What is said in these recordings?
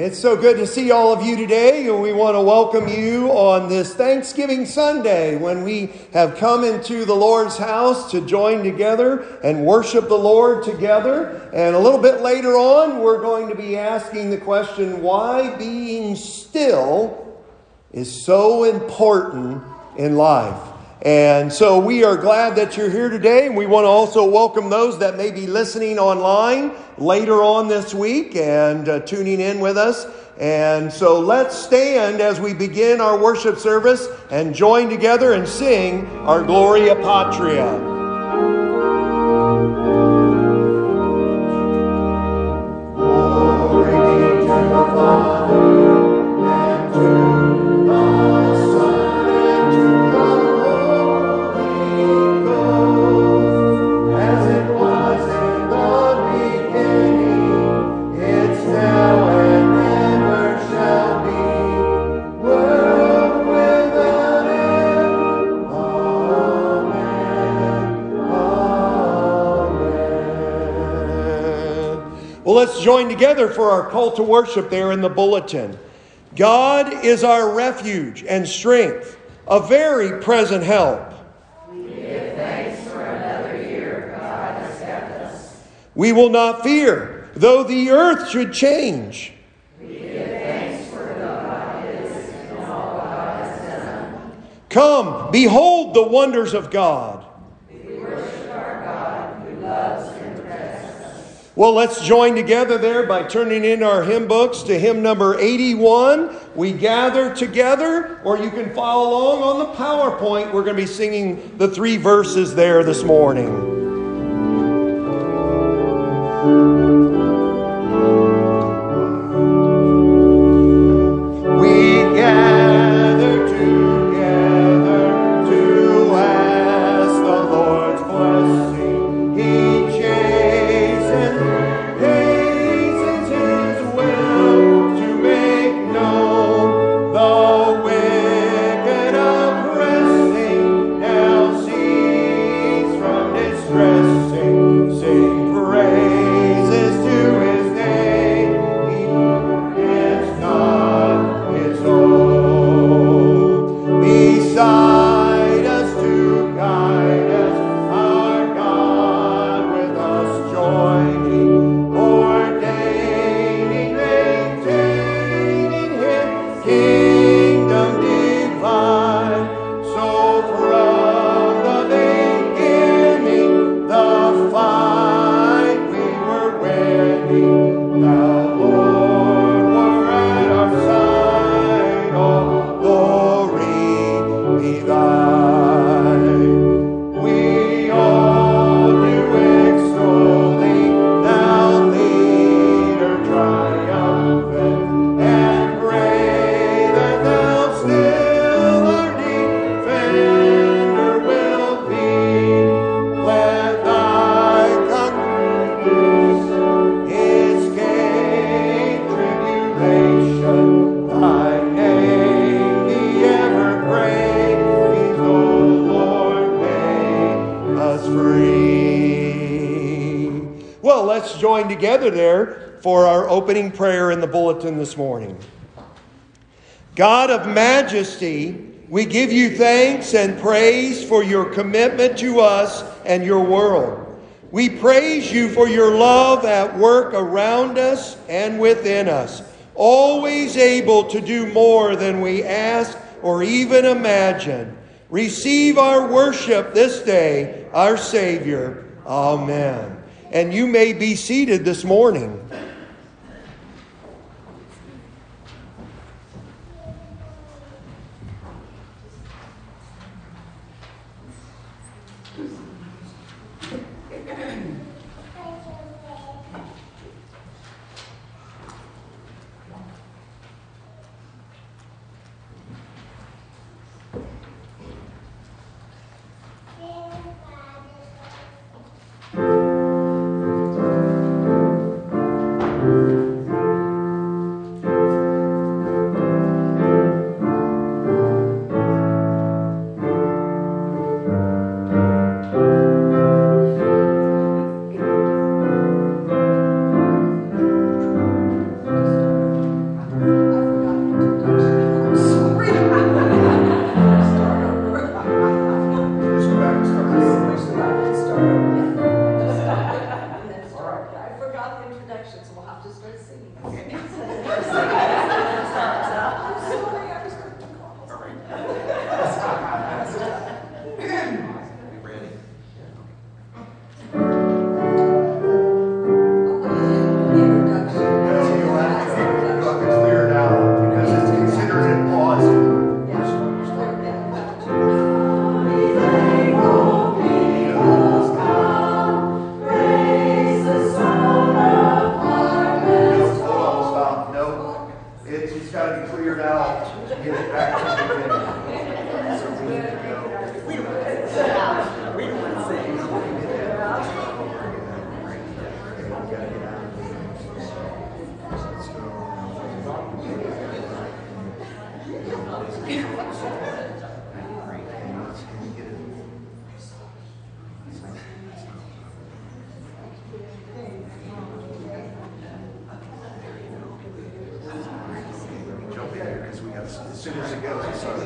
It's so good to see all of you today, and we want to welcome you on this Thanksgiving Sunday when we have come into the Lord's house to join together and worship the Lord together. And a little bit later on, we're going to be asking the question, why being still is so important in life. And so we are glad that you're here today, and we want to also welcome those that may be listening online later on this week and tuning in with us. And so let's stand as we begin our worship service and join together and sing our Gloria Patria. Glory be to the Father, and to let's join together for our call to worship there in the bulletin. God is our refuge and strength, a very present help. We give thanks for another year God has kept us. We will not fear, though the earth should change. We give thanks for who God is and all God has done. Come, behold the wonders of God. We worship our God who loves and protects us. Well, let's join together there by turning in our hymn books to hymn number 81. We gather together, or you can follow along on the PowerPoint. We're going to be singing the 3 verses there this morning. Join together there for our opening prayer in the bulletin this morning. God of majesty, we give you thanks and praise for your commitment to us and your world. We praise you for your love at work around us and within us, always able to do more than we ask or even imagine. Receive our worship this day, our Savior. Amen. And you may be seated this morning. get back to the beginning. So we need to go. We don't want to sing. Jump in here because we got as soon as it goes, we start.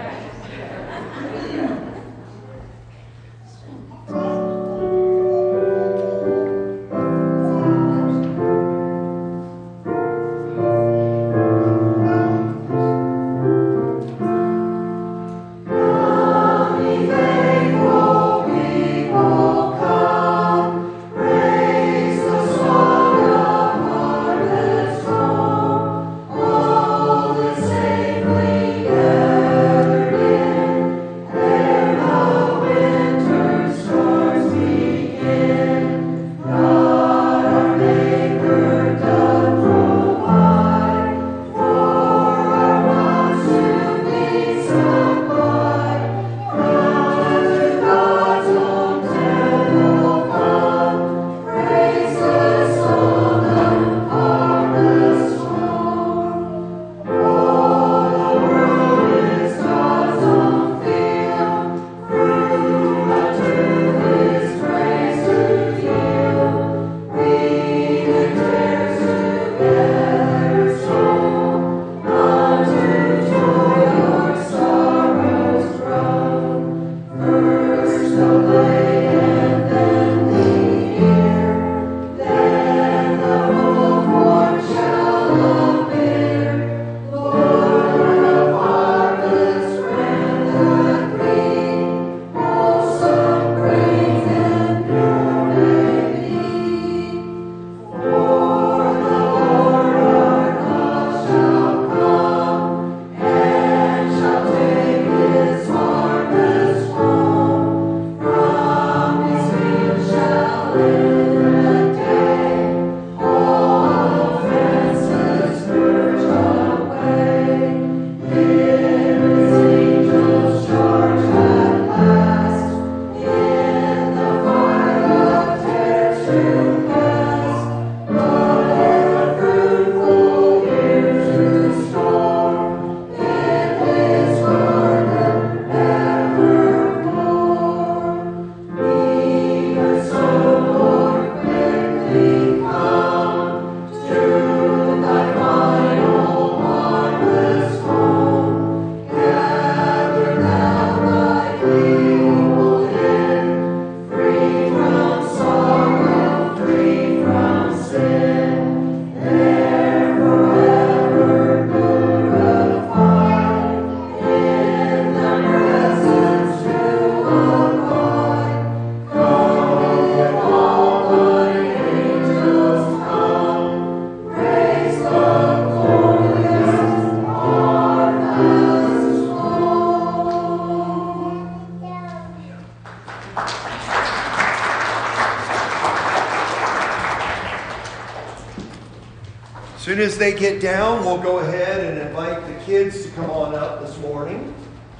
As soon as they get down, we'll go ahead and invite the kids to come on up this morning.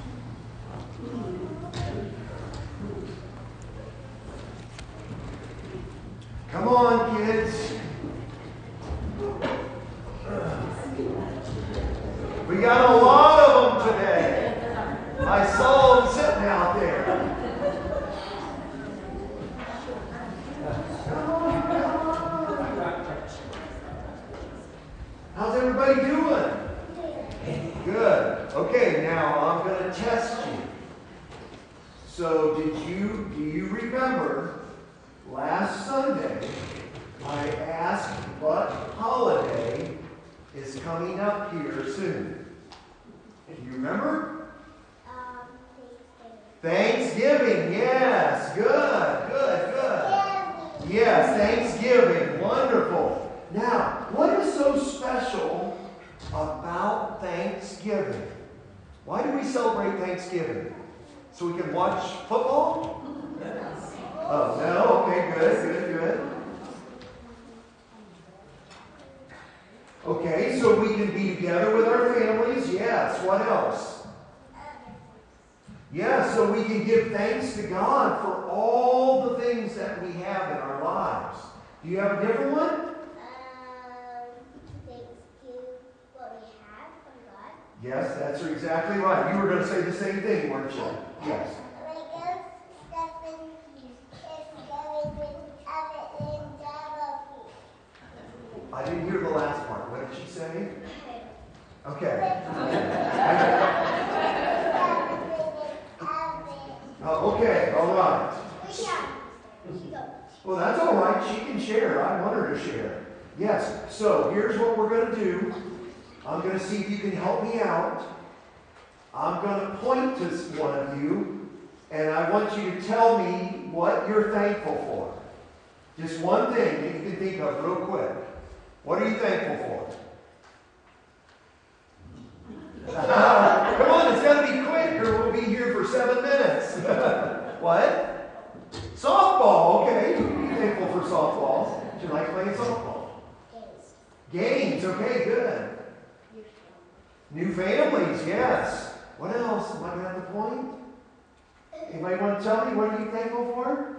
Come on, kids. We got a lot of them today. I saw them sitting out there. How's everybody doing? Good. Okay, now I'm going to test you. So do you remember last Sunday I asked what holiday is coming up here soon? Do you remember? Thanksgiving. Yes. Good. Yes, Thanksgiving. Wonderful. Now, what is so special about Thanksgiving? Why do we celebrate Thanksgiving? So we can watch football? Oh, no? Okay, good. Okay, so we can be together with our families. Yes. What else? Yeah, so we can give thanks to God for all the things that we have in our lives. Do you have a different one? Thanks to what we have from God. Yes, that's exactly right. You were going to say the same thing, weren't you? Yes. I didn't hear the last part. What did she say? Okay. Okay, all right. Well, that's all right. She can share. I want her to share. Yes, so here's what we're going to do. I'm going to see if you can help me out. I'm going to point to one of you, and I want you to tell me what you're thankful for. Just one thing that you can think of real quick. What are you thankful for? Come on, it's got to be quick or we'll be here for 7 minutes. What? Softball, okay. You can be thankful for softball. Do you like playing softball? Games, okay, good. New families, yes. What else? Am I going to have the point? Anybody want to tell me what are you thankful for?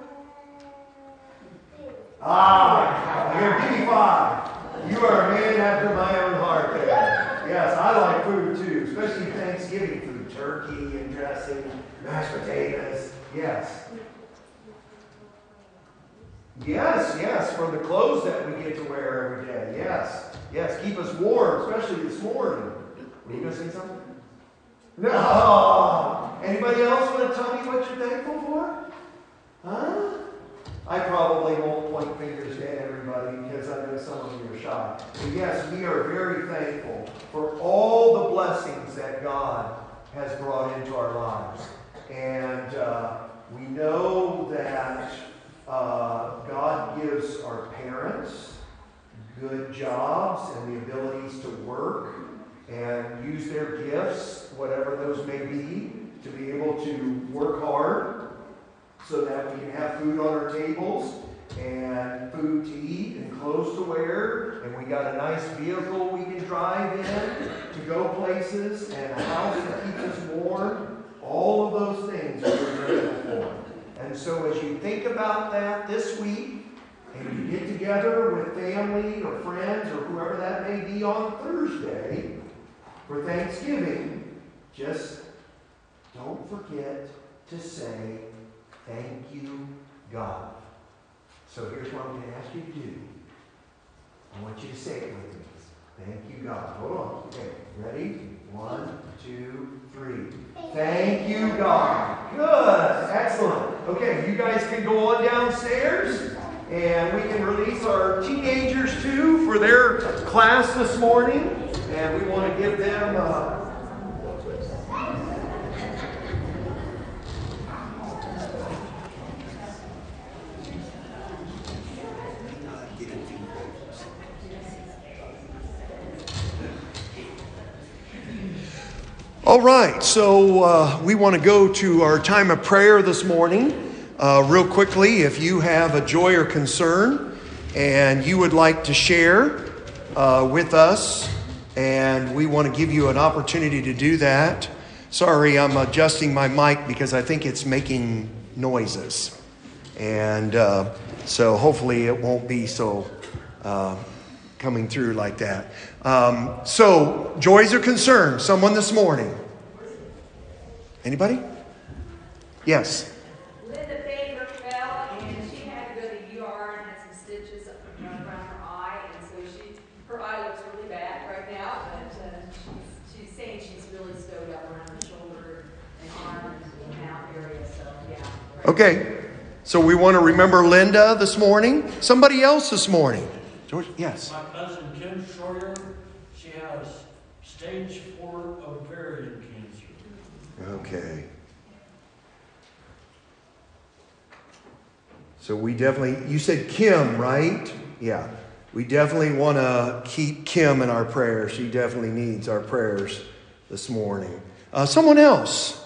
Here, give me 5. You are a man after my own heart there. Yes, I like food too, especially Thanksgiving food. Turkey and dressing, mashed potatoes. Yes. Yes, for the clothes that we get to wear every day. Yes, keep us warm, especially this morning. Were you going to say something? No! Anybody else want to tell me what you're thankful for? Huh? I probably won't point fingers at everybody because I know some of you are shy. But yes, we are very thankful for all the blessings that God has brought into our lives. And we know that God gives our parents good jobs and the abilities to work and use their gifts, whatever those may be to able to work hard so that we can have food on our tables and food to eat and clothes to wear. And we got a nice vehicle we can drive in to go places and a house that keeps us warm. All of those things we're grateful for. And so as you think about that this week, and you get together with family or friends or whoever that may be on Thursday for Thanksgiving, just don't forget to say, thank you, God. So here's what I'm going to ask you to do. I want you to say it with me. Thank you, God. Hold on. Okay, ready? 1, 2, 3. Thank you, God. Good. Excellent. Okay, you guys can go on downstairs, and we can release our teenagers, too, for their class this morning. And we want to give them... All right, so we want to go to our time of prayer this morning. Real quickly, if you have a joy or concern and you would like to share with us, and we want to give you an opportunity to do that. Sorry, I'm adjusting my mic because I think it's making noises. And so hopefully it won't be so coming through like that. So, joys or concerns? Someone this morning? Anybody? Yes. Linda Baker fell and she had to go to ER and had some stitches around her eye, and so her eye looks really bad right now, but she's saying she's really sewed up around the shoulder and arm and mouth area, so yeah. Okay. So we want to remember Linda this morning. Somebody else this morning. George, yes. My cousin Kim Sawyer, she has stage 4 ovarian cancer. Okay. So we definitely, you said Kim, right? Yeah. We definitely want to keep Kim in our prayers. She definitely needs our prayers this morning. Someone else.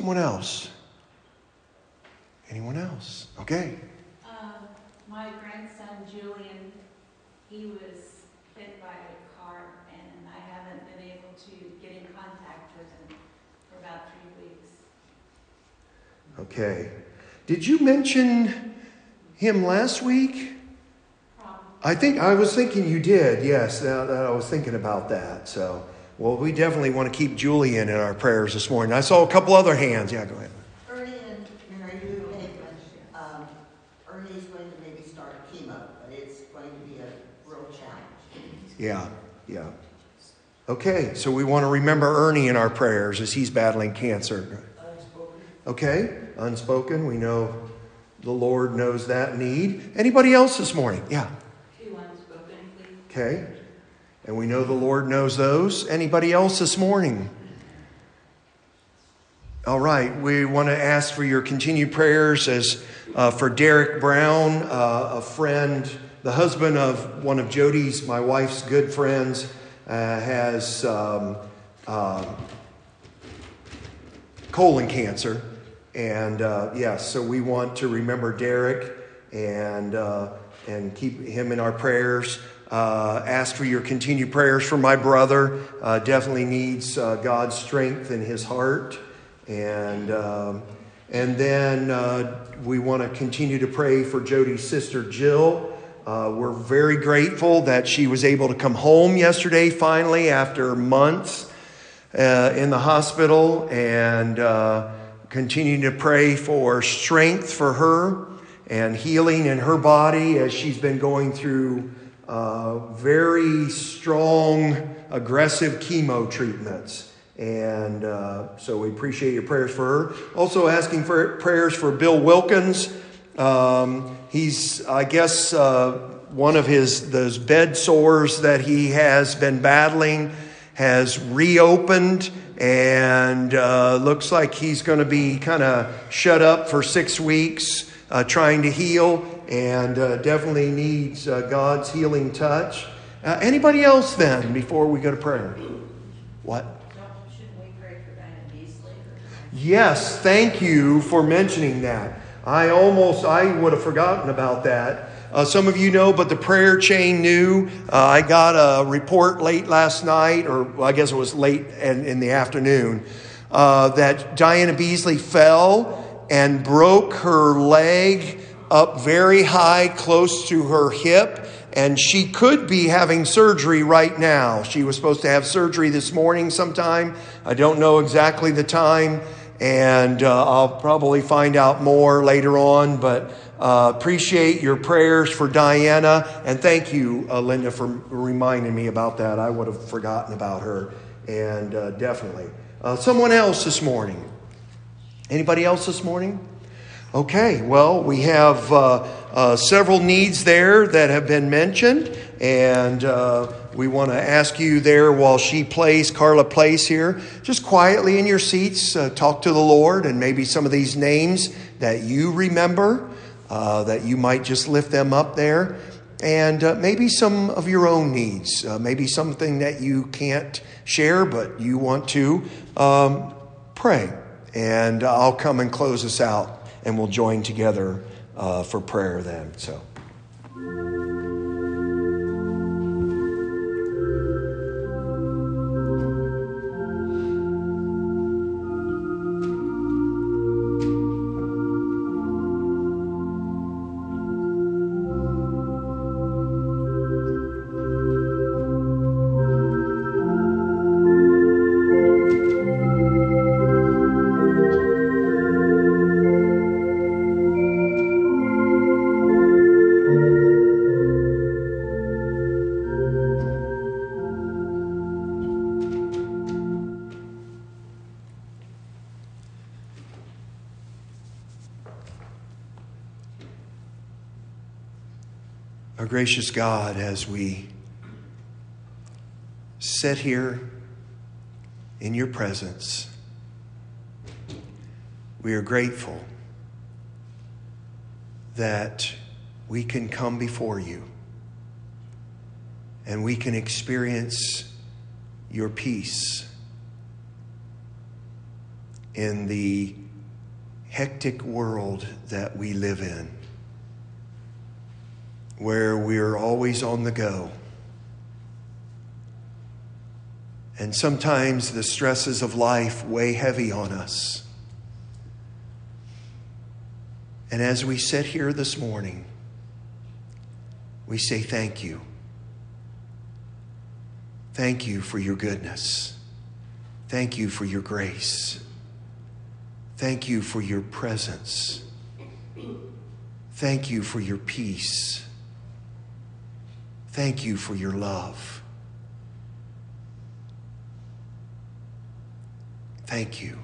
Anyone else? Okay. My grandson Julian, he was hit by a car to get in contact with him for about 3 weeks. Okay. Did you mention him last week? Probably. I was thinking you did. Yes, I was thinking about that. So, well, we definitely want to keep Julian in our prayers this morning. I saw a couple other hands. Yeah, go ahead. Ernie and Mary Lou Hageman, Ernie's going to maybe start chemo, but it's going to be a real challenge. Yeah. Okay, so we want to remember Ernie in our prayers as he's battling cancer. Okay, unspoken. We know the Lord knows that need. Anybody else this morning? Yeah. 2 unspoken, please. Okay. And we know the Lord knows those. Anybody else this morning? All right. We want to ask for your continued prayers as for Derek Brown, a friend, the husband of one of Jody's, my wife's good friends, has colon cancer. And yes, so we want to remember Derek and keep him in our prayers. Ask for your continued prayers for my brother. Definitely needs God's strength in his heart. And then we want to continue to pray for Jody's sister, Jill. We're very grateful that she was able to come home yesterday, finally, after months in the hospital. And continue to pray for strength for her and healing in her body as she's been going through very strong, aggressive chemo treatments. And so we appreciate your prayers for her. Also asking for prayers for Bill Wilkins. He's, I guess, one of those bed sores that he has been battling has reopened. And looks like he's going to be kind of shut up for 6 weeks trying to heal, and definitely needs God's healing touch. Anybody else then before we go to prayer? What? Shouldn't we pray for Diana Beasley? Yes, thank you for mentioning that. I would have forgotten about that. Some of you know, but the prayer chain knew. I got a report late last night, or I guess it was late in the afternoon, that Diana Beasley fell and broke her leg up very high, close to her hip, and she could be having surgery right now. She was supposed to have surgery this morning sometime. I don't know exactly the time, and I'll probably find out more later on, but appreciate your prayers for Diana, and thank you, Linda, for reminding me about that. I would have forgotten about her, and definitely. Someone else this morning? Anybody else this morning? Okay, well, we have several needs there that have been mentioned, and we want to ask you there while Carla plays here, just quietly in your seats, talk to the Lord, and maybe some of these names that you remember, that you might just lift them up there, and maybe some of your own needs, maybe something that you can't share, but you want to pray. And I'll come and close us out, and we'll join together for prayer then. So. Our gracious God, as we sit here in your presence, we are grateful that we can come before you and we can experience your peace in the hectic world that we live in, where we're always on the go. And sometimes the stresses of life weigh heavy on us. And as we sit here this morning, we say thank you. Thank you for your goodness. Thank you for your grace. Thank you for your presence. Thank you for your peace. Thank you for your love. Thank you.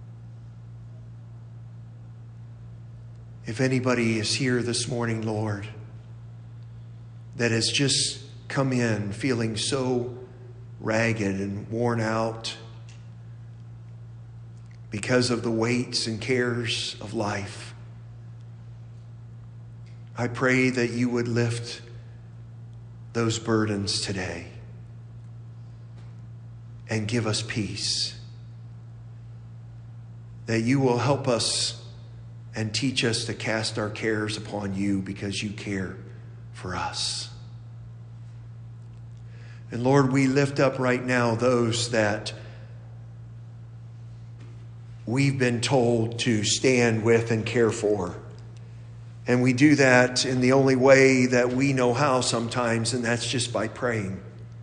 If anybody is here this morning, Lord, that has just come in feeling so ragged and worn out because of the weights and cares of life, I pray that you would lift those burdens today and give us peace. That you will help us and teach us to cast our cares upon you because you care for us. And Lord, we lift up right now those that we've been told to stand with and care for. And we do that in the only way that we know how sometimes, and that's just by praying.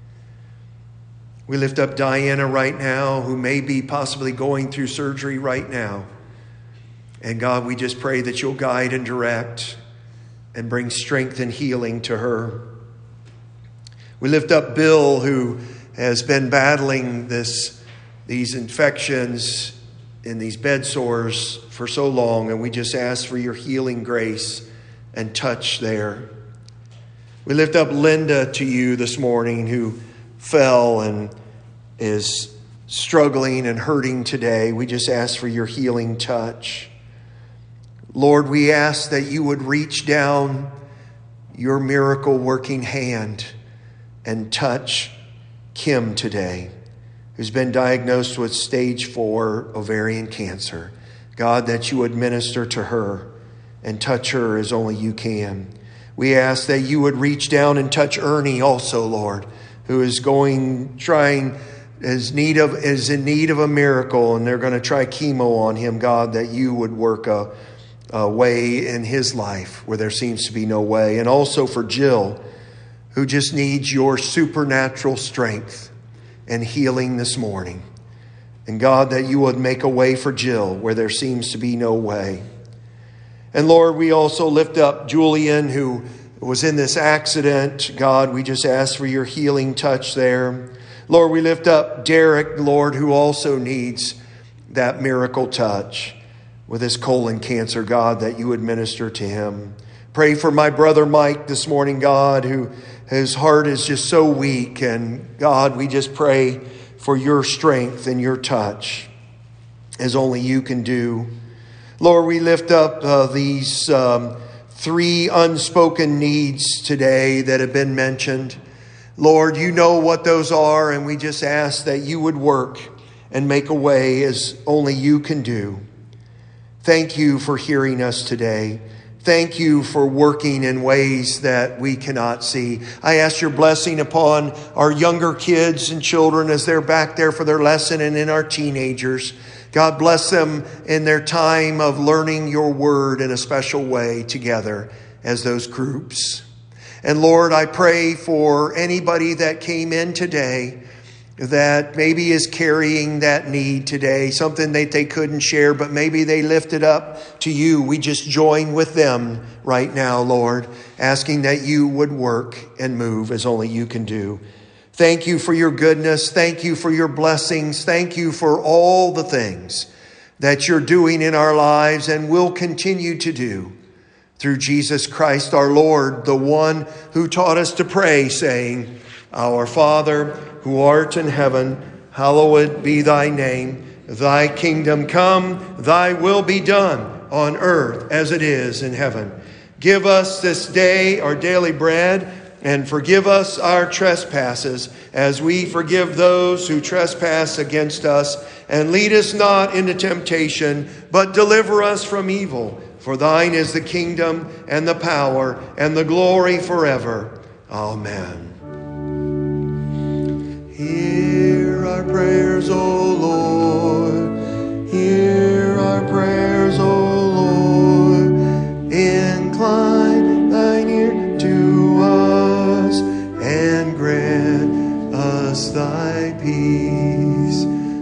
We lift up Diana right now, who may be possibly going through surgery right now. And God, we just pray that you'll guide and direct and bring strength and healing to her. We lift up Bill, who has been battling these infections and these bed sores for so long, and we just ask for your healing grace and touch there. We lift up Linda to you this morning, who fell and is struggling and hurting today. We just ask for your healing touch. Lord, we ask that you would reach down your miracle working hand and touch Kim today, who's been diagnosed with stage 4 ovarian cancer. God, that you would minister to her and touch her as only you can. We ask that you would reach down and touch Ernie also, Lord, who is is in need of a miracle, and they're going to try chemo on him. God, that you would work a way in his life where there seems to be no way. And also for Jill, who just needs your supernatural strength and healing this morning. And God, that you would make a way for Jill where there seems to be no way. And Lord, we also lift up Julian, who was in this accident. God, we just ask for your healing touch there. Lord, we lift up Derek, Lord, who also needs that miracle touch with his colon cancer. God, that you would minister to him. Pray for my brother Mike this morning, God, who his heart is just so weak. And God, we just pray for your strength and your touch as only you can do. Lord, we lift up these 3 unspoken needs today that have been mentioned. Lord, you know what those are, and we just ask that you would work and make a way as only you can do. Thank you for hearing us today. Thank you for working in ways that we cannot see. I ask your blessing upon our younger kids and children as they're back there for their lesson, and in our teenagers. God, bless them in their time of learning your word in a special way together as those groups. And Lord, I pray for anybody that came in today that maybe is carrying that need today, something that they couldn't share, but maybe they lift it up to you. We just join with them right now, Lord, asking that you would work and move as only you can do. Thank you for your goodness. Thank you for your blessings. Thank you for all the things that you're doing in our lives and will continue to do through Jesus Christ our Lord, the one who taught us to pray, saying, Our Father, who art in heaven, hallowed be thy name. Thy kingdom come, thy will be done on earth as it is in heaven. Give us this day our daily bread, and forgive us our trespasses as we forgive those who trespass against us. And lead us not into temptation, but deliver us from evil. For thine is the kingdom and the power and the glory forever. Amen. Hear our our prayers, O Lord. Hear our prayers, O Lord. Incline thine ear to us and grant us thy peace.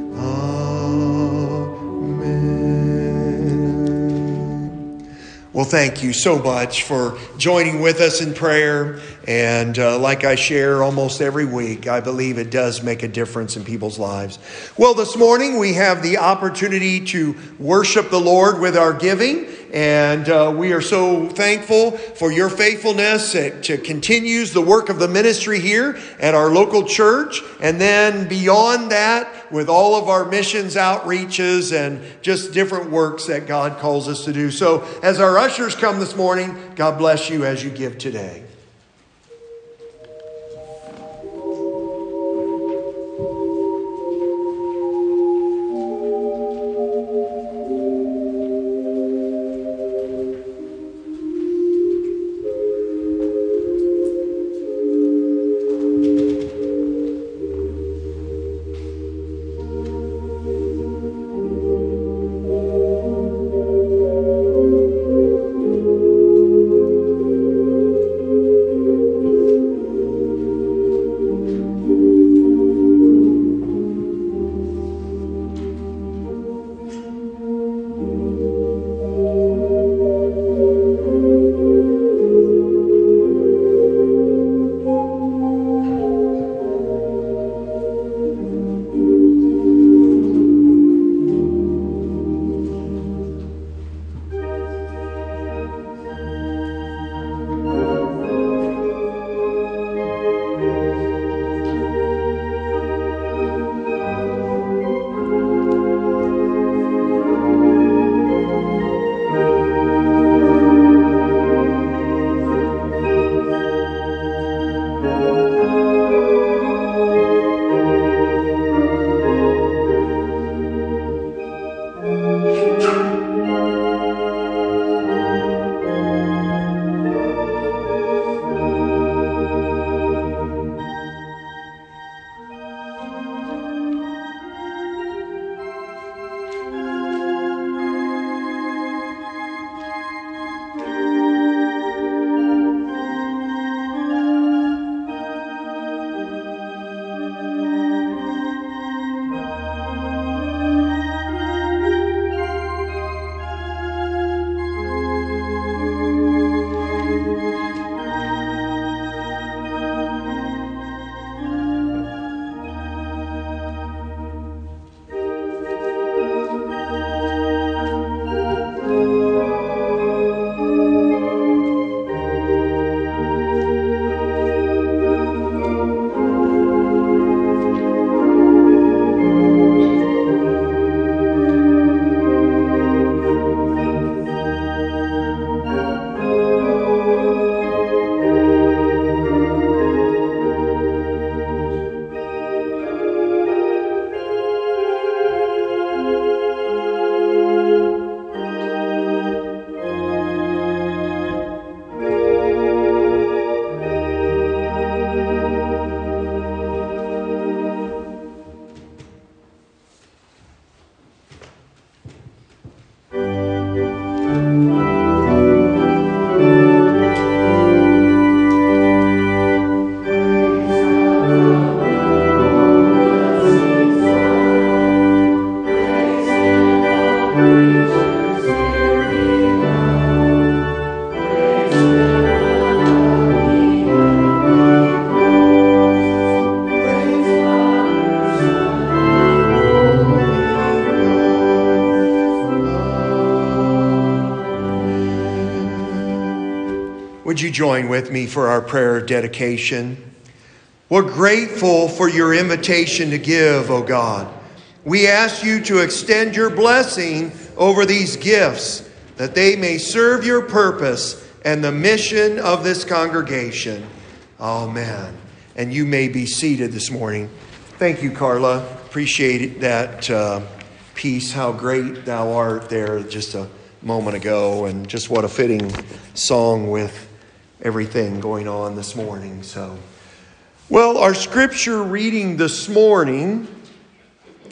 Amen. Well, thank you so much for joining with us in prayer. And like I share almost every week, I believe it does make a difference in people's lives. Well, this morning we have the opportunity to worship the Lord with our giving. And we are so thankful for your faithfulness to continues the work of the ministry here at our local church. And then beyond that, with all of our missions outreaches and just different works that God calls us to do. So as our ushers come this morning, God bless you as you give today. Would you join with me for our prayer of dedication? We're grateful for your invitation to give, O God. We ask you to extend your blessing over these gifts, that they may serve your purpose and the mission of this congregation. Amen. And you may be seated this morning. Thank you, Carla. Appreciate that piece, how great thou art there just a moment ago. And just what a fitting song with everything going on this morning. So, well, our scripture reading this morning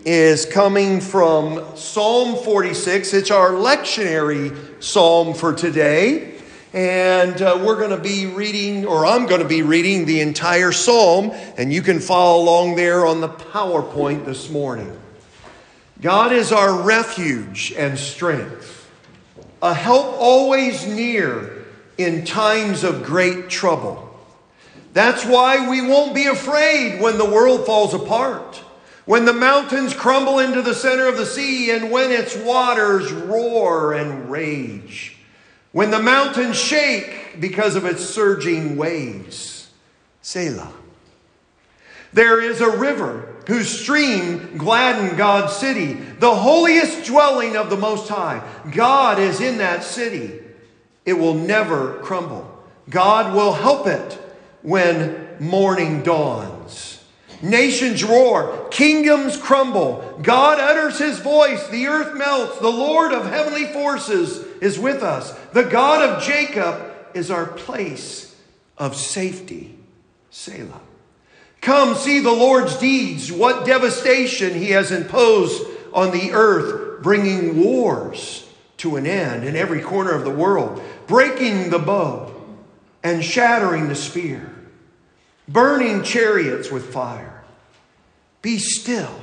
is coming from Psalm 46. It's our lectionary psalm for today. And we're going to be reading, or I'm going to be reading the entire psalm, and you can follow along there on the PowerPoint this morning. God is our refuge and strength, a help always near in times of great trouble. That's why we won't be afraid when the world falls apart, when the mountains crumble into the center of the sea, and when its waters roar and rage. When the mountains shake because of its surging waves. Selah. There is a river whose stream gladdened God's city, the holiest dwelling of the Most High. God is in that city. It will never crumble. God will help it when morning dawns. Nations roar, kingdoms crumble. God utters his voice, the earth melts. The Lord of heavenly forces is with us. The God of Jacob is our place of safety. Selah. Come see the Lord's deeds, what devastation he has imposed on the earth, bringing wars to an end in every corner of the world, breaking the bow and shattering the spear, burning chariots with fire. Be still.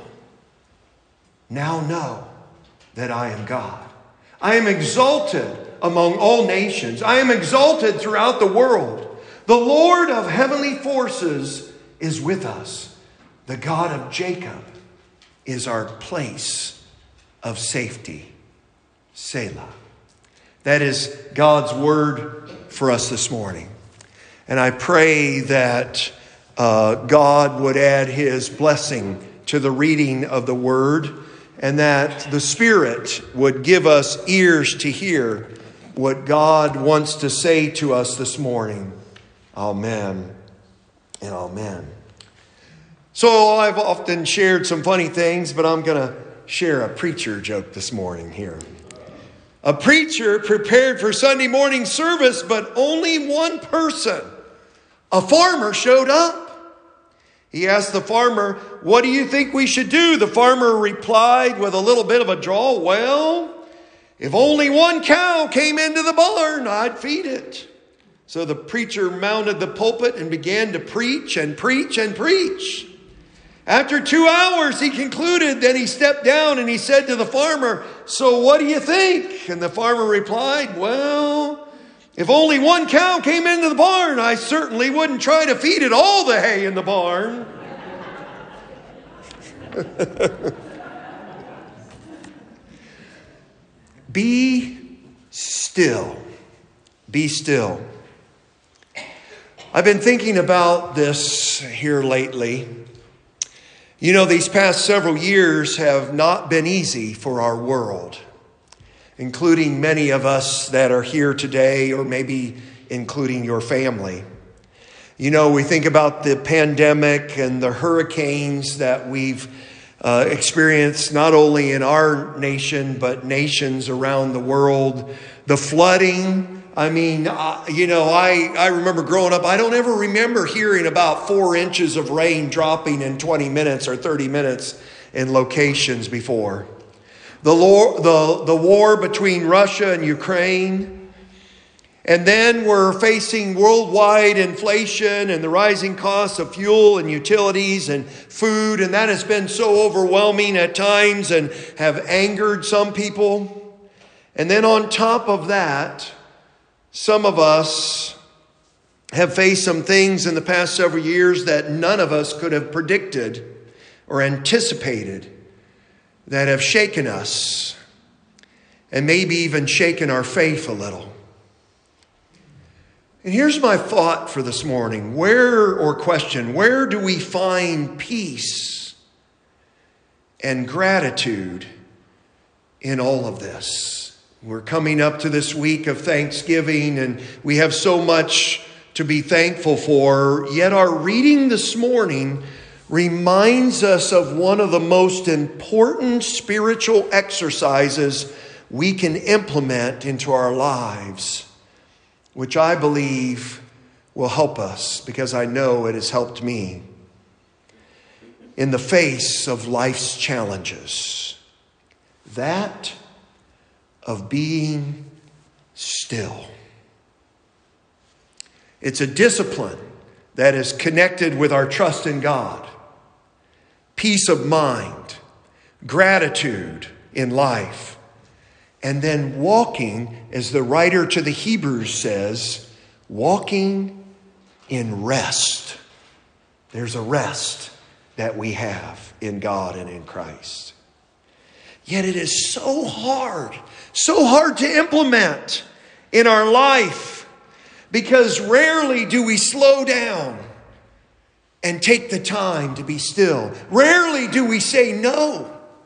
Now know that I am God. I am exalted among all nations. I am exalted throughout the world. The Lord of heavenly forces is with us. The God of Jacob is our place of safety. Selah. That is God's word for us this morning. And I pray that God would add his blessing to the reading of the word, and that the Spirit would give us ears to hear what God wants to say to us this morning. Amen and amen. So I've often shared some funny things, but I'm going to share a preacher joke this morning here. A preacher prepared for Sunday morning service, but only one person, a farmer, showed up. He asked the farmer, "What do you think we should do?" The farmer replied with a little bit of a drawl, "Well, if only one cow came into the barn, I'd feed it." So the preacher mounted the pulpit and began to preach and preach and preach. After 2 hours, he concluded. Then he stepped down and he said to the farmer, "So what do you think?" And the farmer replied, "Well, if only one cow came into the barn, I certainly wouldn't try to feed it all the hay in the barn." Be still. Be still. I've been thinking about this here lately. You know, these past several years have not been easy for our world, including many of us that are here today, or maybe including your family. You know, we think about the pandemic and the hurricanes that we've experienced not only in our nation, but nations around the world. The flooding. I mean, I remember growing up, I don't ever remember hearing about 4 inches of rain dropping in 20 minutes or 30 minutes in locations before. The war between Russia and Ukraine. And then we're facing worldwide inflation and the rising costs of fuel and utilities and food. And that has been so overwhelming at times and have angered some people. And then on top of that, some of us have faced some things in the past several years that none of us could have predicted or anticipated, that have shaken us and maybe even shaken our faith a little. And here's my thought for this morning. Where do we find peace and gratitude in all of this? We're coming up to this week of Thanksgiving, and we have so much to be thankful for. Yet our reading this morning reminds us of one of the most important spiritual exercises we can implement into our lives, which I believe will help us, because I know it has helped me. in the face of life's challenges. That of being still. It's a discipline that is connected with our trust in God, peace of mind, gratitude in life, and then walking, as the writer to the Hebrews says, walking in rest. There's a rest that we have in God and in Christ. Yet it is so hard to implement in our life, because rarely do we slow down and take the time to be still. Rarely do we say no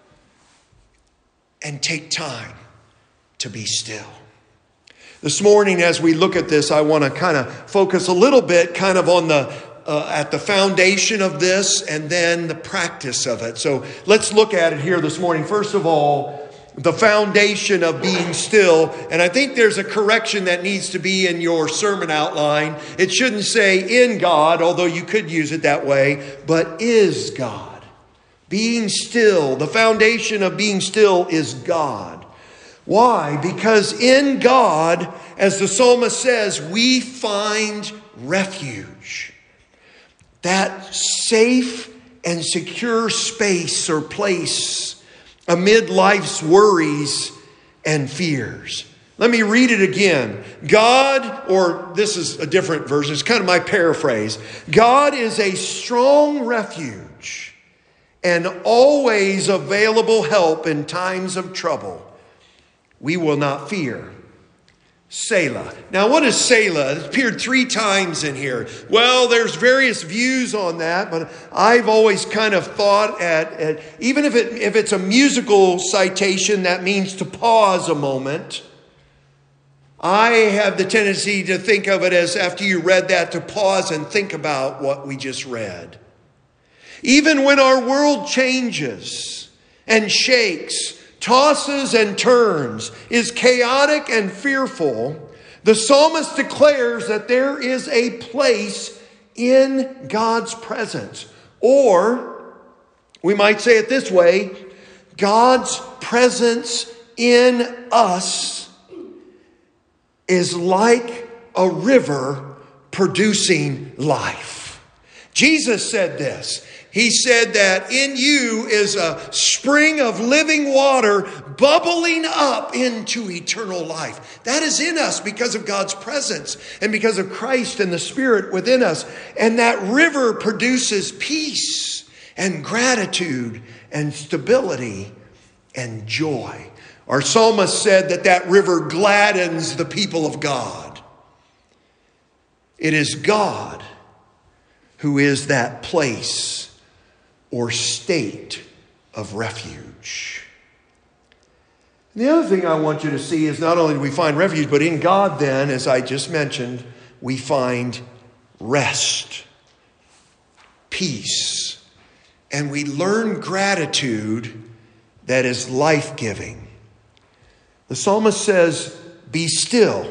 and take time to be still. This morning, as we look at this, I want to kind of focus a little bit kind of on at the foundation of this and then the practice of it. So let's look at it here this morning. First of all, the foundation of being still. And I think there's a correction that needs to be in your sermon outline. It shouldn't say in God, although you could use it that way, but is God. Being still, the foundation of being still is God. Why? Because in God, as the psalmist says, we find refuge. That safe and secure space or place amid life's worries and fears. Let me read it again. God, or this is a different version, it's kind of my paraphrase. God is a strong refuge and always available help in times of trouble. We will not fear. Selah. Now, what is Selah? It appeared 3 times in here. Well, there's various views on that, but I've always kind of thought at even if it's a musical citation, that means to pause a moment. I have the tendency to think of it as, after you read that, to pause and think about what we just read. Even when our world changes and shakes, tosses and turns, is chaotic and fearful, the psalmist declares that there is a place in God's presence. Or, we might say it this way, God's presence in us is like a river producing life. Jesus said this. He said that in you is a spring of living water bubbling up into eternal life. That is in us because of God's presence and because of Christ and the Spirit within us. And that river produces peace and gratitude and stability and joy. Our psalmist said that that river gladdens the people of God. It is God who is that place or state of refuge. And the other thing I want you to see is not only do we find refuge, but in God then, as I just mentioned, we find rest, peace, and we learn gratitude that is life-giving. The psalmist says, be still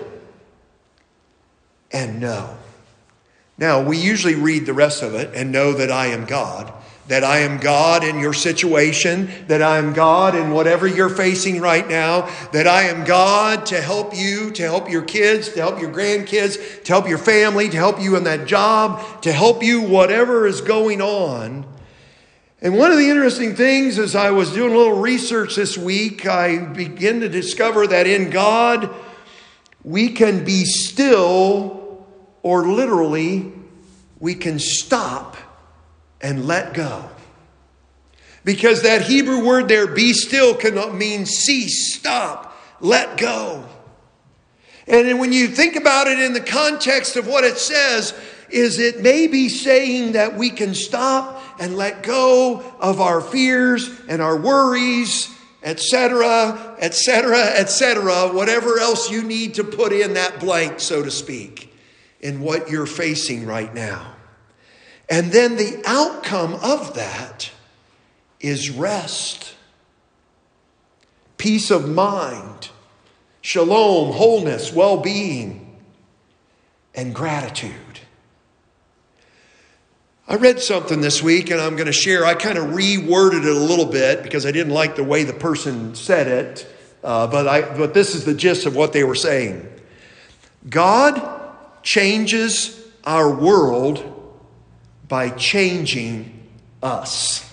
and know. Now, we usually read the rest of it and know that I am God. That I am God in your situation, that I am God in whatever you're facing right now, that I am God to help you, to help your kids, to help your grandkids, to help your family, to help you in that job, to help you whatever is going on. And one of the interesting things, as I was doing a little research this week, I began to discover that in God, we can be still, or literally, we can stop and let go. Because that Hebrew word there, be still, can mean cease, stop, let go. And then when you think about it in the context of what it says, is it may be saying that we can stop and let go of our fears and our worries, etc., etc., etc., whatever else you need to put in that blank, so to speak, in what you're facing right now. And then the outcome of that is rest, peace of mind, shalom, wholeness, well-being, and gratitude. I read something this week and I'm going to share. I kind of reworded it a little bit because I didn't like the way the person said it. But this is the gist of what they were saying. God changes our world by changing us.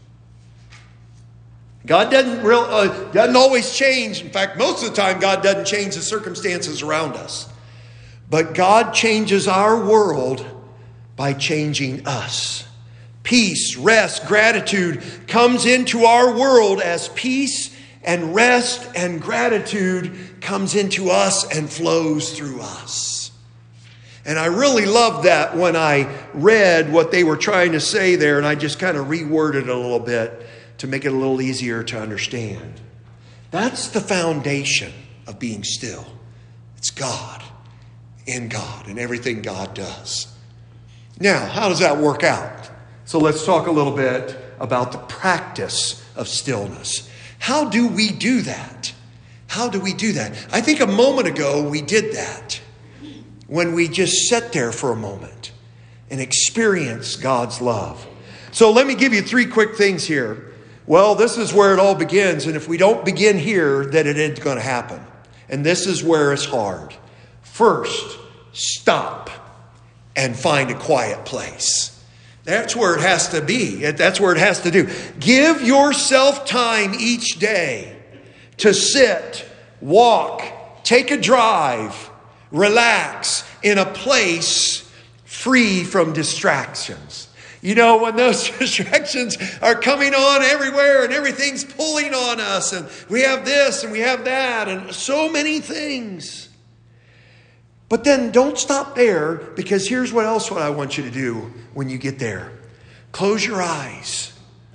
God doesn't always change. In fact, most of the time, God doesn't change the circumstances around us. But God changes our world by changing us. Peace, rest, gratitude comes into our world as peace and rest and gratitude comes into us and flows through us. And I really loved that when I read what they were trying to say there, and I just kind of reworded it a little bit to make it a little easier to understand. That's the foundation of being still. It's God, in God, and everything God does. Now, how does that work out? So let's talk a little bit about the practice of stillness. How do we do that? How do we do that? I think a moment ago we did that when we just sat there for a moment and experienced God's love. So let me give you 3 quick things here. Well, this is where it all begins. And if we don't begin here, then it ain't going to happen. And this is where it's hard. First, stop and find a quiet place. That's where it has to be. That's where it has to do. Give yourself time each day to sit, walk, take a drive, relax in a place free from distractions. You know, when those distractions are coming on everywhere and everything's pulling on us and we have this and we have that and so many things. But then don't stop there, because here's what else I want you to do when you get there. Close your eyes.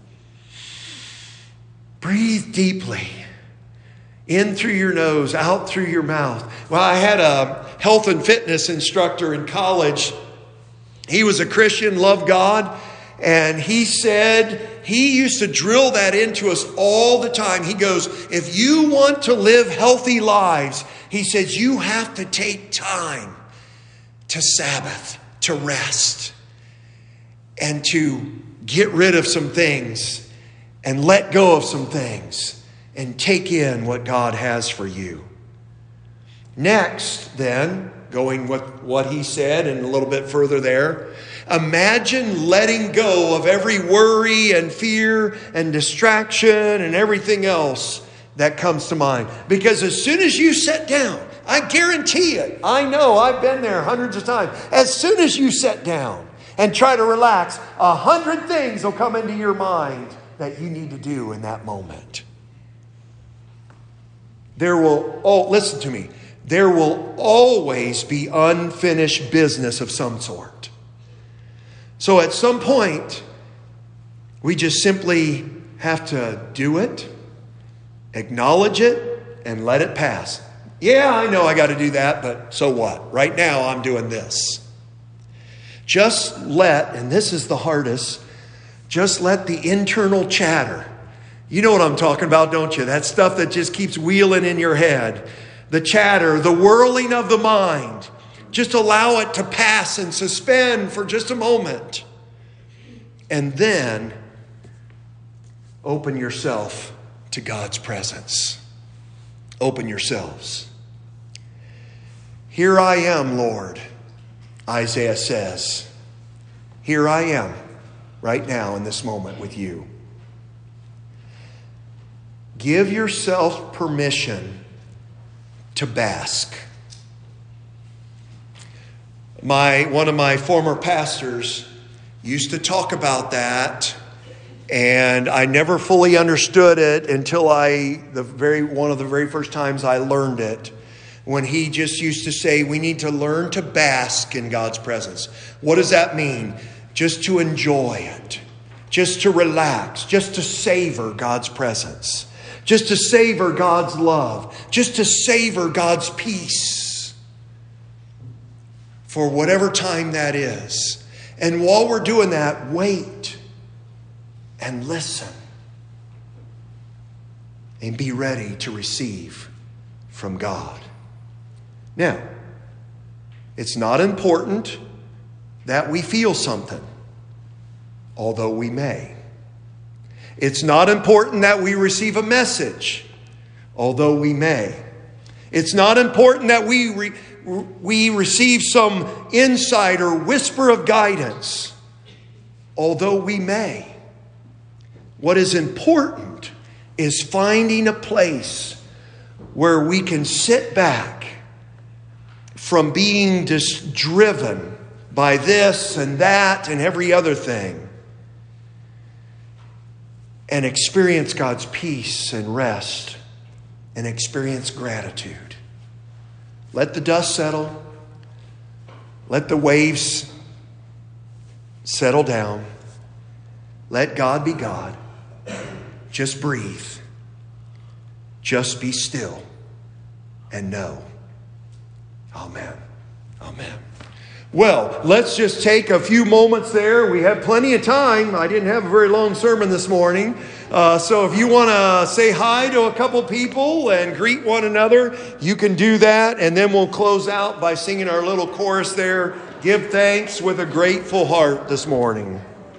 Breathe deeply. In through your nose, out through your mouth. Well, I had a health and fitness instructor in college. He was a Christian, loved God. And he said he used to drill that into us all the time. He goes, if you want to live healthy lives, he says, you have to take time to Sabbath, to rest, and to get rid of some things and let go of some things and take in what God has for you. Next, then, going with what he said and a little bit further there, imagine letting go of every worry and fear and distraction and everything else that comes to mind. Because as soon as you sit down, I guarantee it, I know, I've been there hundreds of times. As soon as you sit down and try to relax, 100 things will come into your mind that you need to do in that moment. Listen to me. There will always be unfinished business of some sort. So at some point, we just simply have to do it, acknowledge it, and let it pass. Yeah, I know I got to do that, but so what? Right now, I'm doing this. Just let, and this is the hardest, just let the internal chatter. You know what I'm talking about, don't you? That stuff that just keeps wheeling in your head. The chatter, the whirling of the mind. Just allow it to pass and suspend for just a moment. And then open yourself to God's presence. Open yourselves. Here I am, Lord, Isaiah says. Here I am, right now in this moment with you. Give yourself permission to bask. One of my former pastors used to talk about that, and I never fully understood it until one of the very first times I learned it, when he just used to say, we need to learn to bask in God's presence. What does that mean? Just to enjoy it, just to relax, just to savor God's presence, just to savor God's love, just to savor God's peace for whatever time that is. And while we're doing that, wait and listen and be ready to receive from God. Now, it's not important that we feel something. although we may. It's not important that we receive a message, although we may. It's not important that we receive some insight or whisper of guidance, although we may. What is important is finding a place where we can sit back from being just driven by this and that and every other thing, and experience God's peace and rest and experience gratitude. Let the dust settle. Let the waves settle down. Let God be God. Just breathe. Just be still and know. Amen. Amen. Well, let's just take a few moments there. We have plenty of time. I didn't have a very long sermon this morning. So if you want to say hi to a couple people and greet one another, you can do that. And then we'll close out by singing our little chorus there. Give thanks with a grateful heart this morning.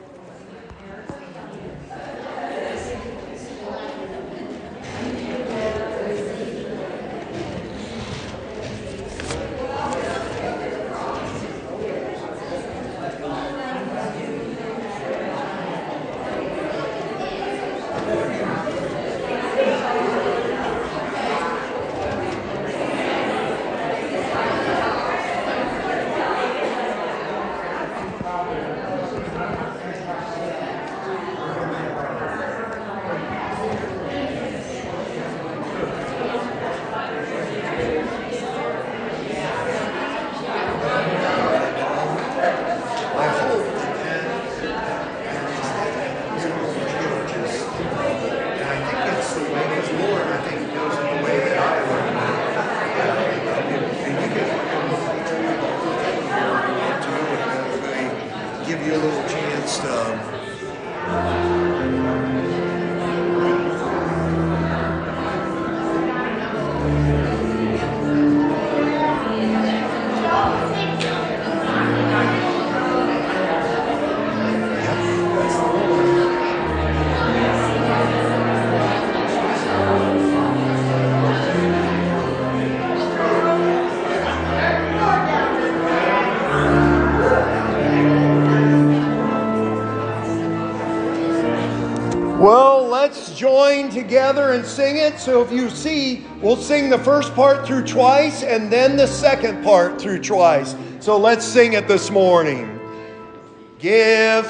Join together and sing it. So if you see, we'll sing the first part through twice and then the second part through twice. So let's sing it this morning. Give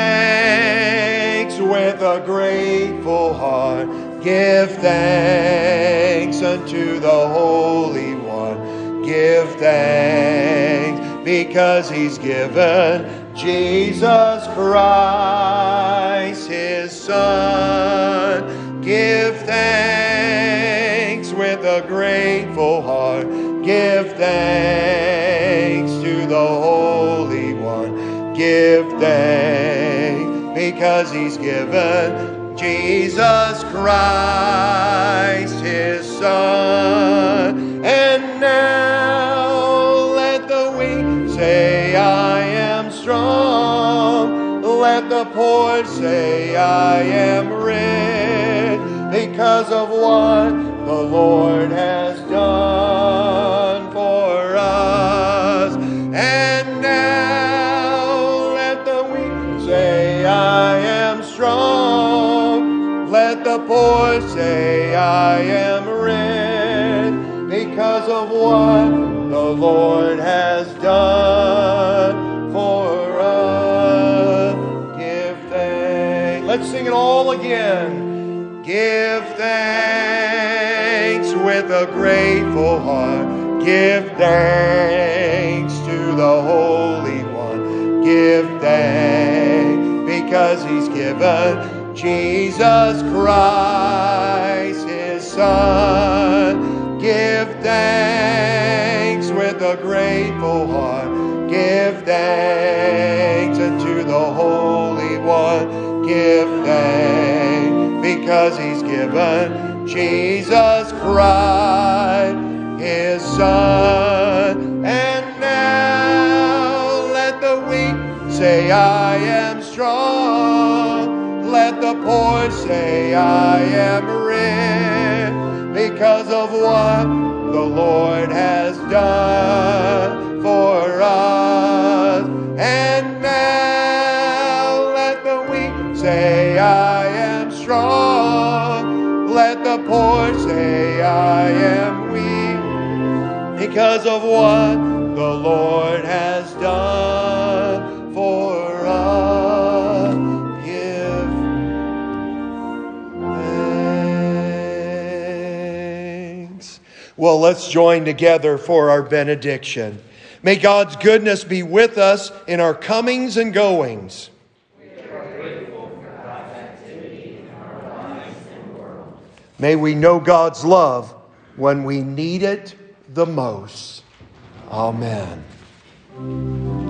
thanks with a grateful heart. Give thanks unto the Holy One. Give thanks because He's given Jesus Christ, His Son. Give thanks with a grateful heart. Give thanks to the Holy One. Give thanks because He's given Jesus Christ, His Son. And now let the weak say, I am strong. Let the poor say, I am rich, because of what the Lord has done for us. And now let the weak say, I am strong. Let the poor say, I am rich, because of what the Lord has done for us. Give thanks. Let's sing it all again. Give thanks with a grateful heart. Give thanks to the Holy One. Give thanks because He's given Jesus Christ, His Son. Give thanks with a grateful heart. Give thanks unto the Holy One. Give thanks because He's given Jesus Christ, His Son. And now let the weak say, I am strong. poor say I am rich because of what the Lord has done for us. And now let the weak say I am strong. Let the poor say I am weak because of what the Lord has done for us. Give thanks. Well, let's join together for our benediction. May God's goodness be with us in our comings and goings. May we know God's love when we need it the most. Amen.